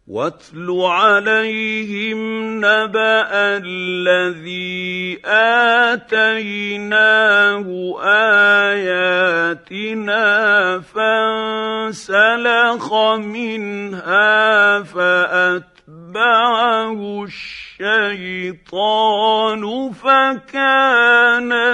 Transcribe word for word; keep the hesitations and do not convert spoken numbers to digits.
واتل عليهم نبأ الذي آتيناه آياتنا فانسلخ منها فأتبعه الشيطان فكان